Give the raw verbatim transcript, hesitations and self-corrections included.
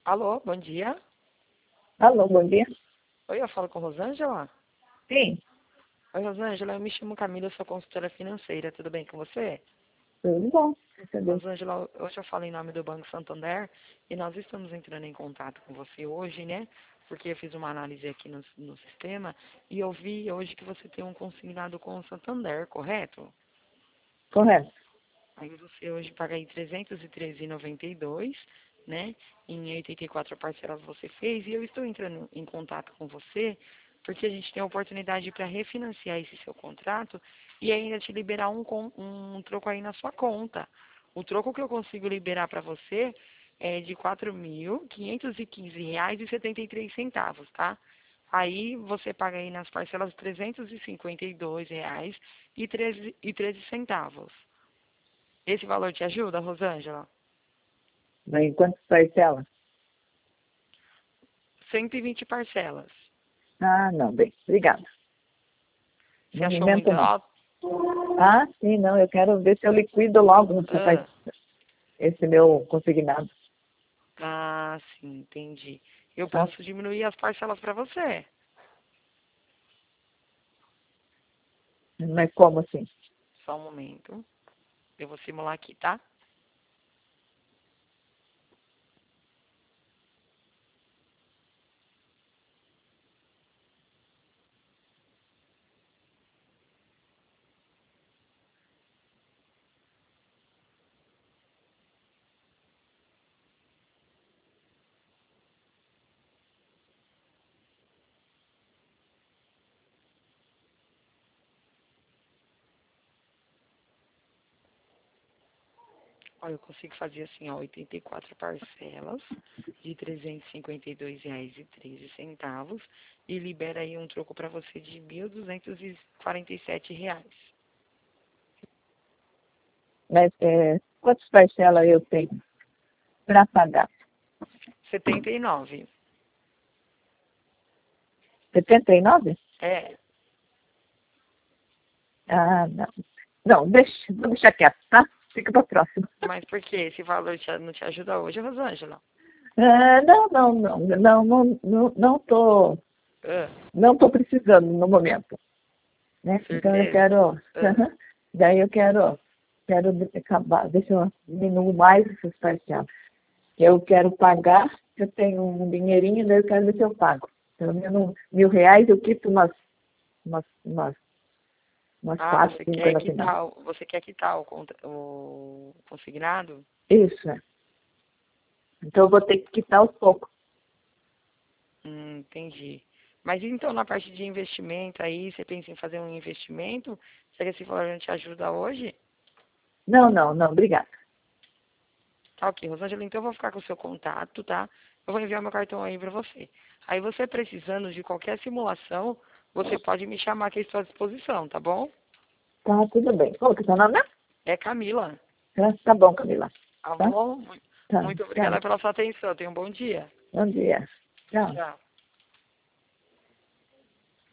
Alô, bom dia. Alô, bom dia. Oi, eu falo com Rosângela? Sim, Oi, Rosângela, eu me chamo Camila, eu sou consultora financeira, tudo bem com você? tudo bom. Graças a Deus. Rosângela, hoje eu falo em nome do Banco Santander e nós estamos entrando em contato com você hoje, né? Porque eu fiz uma análise aqui no, no sistema e eu vi hoje que você tem um consignado com o Santander, correto? Correto. Aí você hoje paga aí trezentos e treze reais e noventa e dois, né? Em oitenta e quatro parcelas você fez. E eu estou entrando em contato com você porque a gente tem a oportunidade para refinanciar esse seu contrato e ainda te liberar um, con- um troco aí na sua conta. O troco que eu consigo liberar para você é de quatro mil quinhentos e quinze reais e setenta e três centavos, tá? Aí você paga aí nas parcelas trezentos e cinquenta e dois reais e treze e treze centavos. Esse valor te ajuda, Rosângela? Mas em quantas parcelas? cento e vinte parcelas. Ah, não, bem, obrigada. Você Não me achou muito invento, não. alto? Ah, sim, não, eu quero ver se eu liquido logo essa Ah, par- esse meu consignado. ah, sim, entendi. Eu Tá? posso diminuir as parcelas para você. Mas como assim? Só um momento. Eu vou simular aqui, tá? Olha, eu consigo fazer assim, ó, oitenta e quatro parcelas de trezentos e cinquenta e dois reais e treze centavos e libera aí um troco para você de mil duzentos e quarenta e sete reais. Mas é, quantas parcelas eu tenho para pagar? setenta e nove. setenta e nove? É, Ah, não. Não, deixa, vou deixar quieto, tá? Fica para próxima. mas por que esse valor te- não te ajuda hoje, Rosângela? Ah, não, não, não, não, não, não, não tô, Ah, não tô precisando no momento. Né? Então eu certeza? quero, Ah, daí eu quero, quero acabar, deixa eu diminuir mais essas parcelas. Eu quero pagar, eu tenho um dinheirinho, daí eu quero ver se eu pago. Pelo menos mil reais eu quito umas, umas, umas, umas ah, quatro, você cinco quer no final. quitar, o- você quer quitar o, contra- o consignado? Isso, é. Então eu vou ter que quitar aos poucos. Hum, entendi. Mas então na parte de investimento aí, você pensa em fazer um investimento? Será que esse valor não te ajuda hoje? Não, não, não, obrigada. Tá ok, Rosângela, então eu vou ficar com o seu contato, tá? Eu vou enviar meu cartão aí pra você. Aí você precisando de qualquer simulação, você pode me chamar aqui à sua disposição, tá bom? Tá, tudo bem. Qual que é o seu nome? É Camila. Tá, tá bom, Camila. Tá Tá? bom? Tá, Muito tchau. obrigada pela sua atenção. Tenha um bom dia. Bom dia. Tchau. Tchau.